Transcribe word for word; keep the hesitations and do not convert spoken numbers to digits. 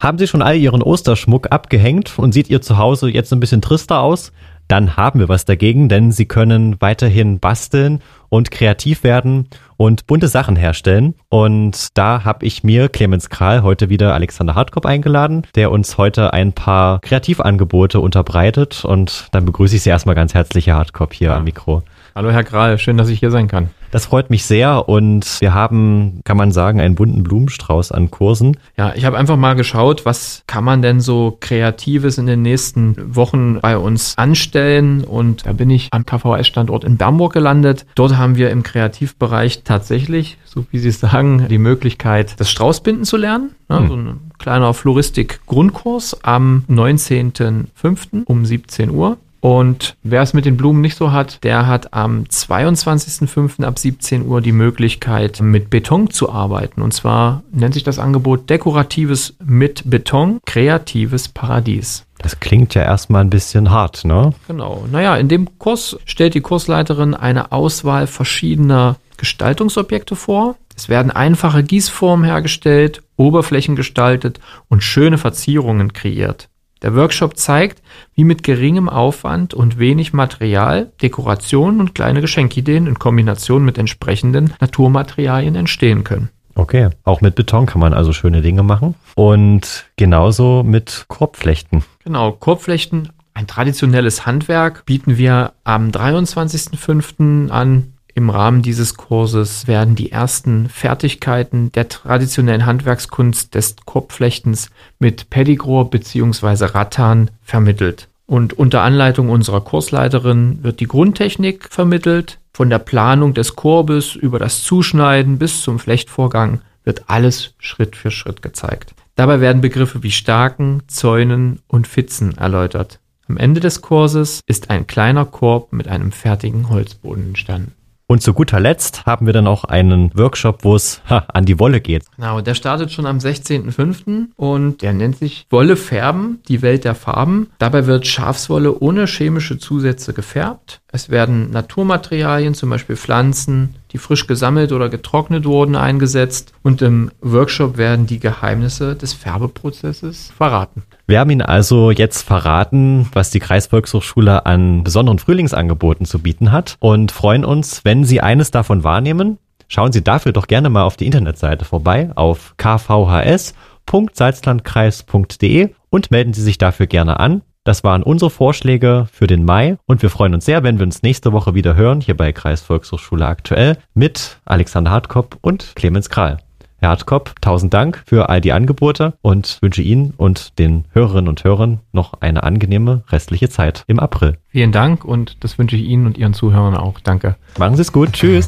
Haben Sie schon all Ihren Osterschmuck abgehängt und sieht Ihr Zuhause jetzt ein bisschen trister aus? Dann haben wir was dagegen, denn Sie können weiterhin basteln und kreativ werden und bunte Sachen herstellen. Und da habe ich mir, Clemens Kral, heute wieder Alexander Hartkop eingeladen, der uns heute ein paar Kreativangebote unterbreitet. Und dann begrüße ich Sie erstmal ganz herzlich, Herr Hartkop, hier ja. am Mikro. Hallo Herr Kral, schön, dass ich hier sein kann. Das freut mich sehr und wir haben, kann man sagen, einen bunten Blumenstrauß an Kursen. Ja, ich habe einfach mal geschaut, was kann man denn so Kreatives in den nächsten Wochen bei uns anstellen, und da bin ich am K V S-Standort in Bernburg gelandet. Dort haben wir im Kreativbereich tatsächlich, so wie Sie es sagen, die Möglichkeit, das Straußbinden zu lernen. Ja, hm. So ein kleiner Floristik-Grundkurs am neunzehnten fünften um siebzehn Uhr. Und wer es mit den Blumen nicht so hat, der hat am zweiundzwanzigsten fünften ab siebzehn Uhr die Möglichkeit, mit Beton zu arbeiten. Und zwar nennt sich das Angebot Dekoratives mit Beton, kreatives Paradies. Das klingt ja erstmal ein bisschen hart, ne? Genau. Naja, in dem Kurs stellt die Kursleiterin eine Auswahl verschiedener Gestaltungsobjekte vor. Es werden einfache Gießformen hergestellt, Oberflächen gestaltet und schöne Verzierungen kreiert. Der Workshop zeigt, wie mit geringem Aufwand und wenig Material Dekorationen und kleine Geschenkideen in Kombination mit entsprechenden Naturmaterialien entstehen können. Okay, auch mit Beton kann man also schöne Dinge machen und genauso mit Korbflechten. Genau, Korbflechten, ein traditionelles Handwerk, bieten wir am dreiundzwanzigsten fünften an. Im Rahmen dieses Kurses werden die ersten Fertigkeiten der traditionellen Handwerkskunst des Korbflechtens mit Pettigrore bzw. Rattan vermittelt. Und unter Anleitung unserer Kursleiterin wird die Grundtechnik vermittelt. Von der Planung des Korbes über das Zuschneiden bis zum Flechtvorgang wird alles Schritt für Schritt gezeigt. Dabei werden Begriffe wie Staken, Zäunen und Fitzen erläutert. Am Ende des Kurses ist ein kleiner Korb mit einem fertigen Holzboden entstanden. Und zu guter Letzt haben wir dann auch einen Workshop, wo es ha, an die Wolle geht. Genau, der startet schon am sechzehnten fünften und der nennt sich Wolle färben, die Welt der Farben. Dabei wird Schafswolle ohne chemische Zusätze gefärbt. Es werden Naturmaterialien, zum Beispiel Pflanzen, die frisch gesammelt oder getrocknet wurden, eingesetzt. Und im Workshop werden die Geheimnisse des Färbeprozesses verraten. Wir haben Ihnen also jetzt verraten, was die Kreisvolkshochschule an besonderen Frühlingsangeboten zu bieten hat, und freuen uns, wenn Sie eines davon wahrnehmen. Schauen Sie dafür doch gerne mal auf die Internetseite vorbei auf k v h s punkt salzlandkreis punkt d e und melden Sie sich dafür gerne an. Das waren unsere Vorschläge für den Mai und wir freuen uns sehr, wenn wir uns nächste Woche wieder hören, hier bei Kreisvolkshochschule aktuell mit Alexander Hartkop und Clemens Kral. Herr Hartkop, tausend Dank für all die Angebote und wünsche Ihnen und den Hörerinnen und Hörern noch eine angenehme restliche Zeit im April. Vielen Dank und das wünsche ich Ihnen und Ihren Zuhörern auch. Danke. Machen Sie es gut. Tschüss.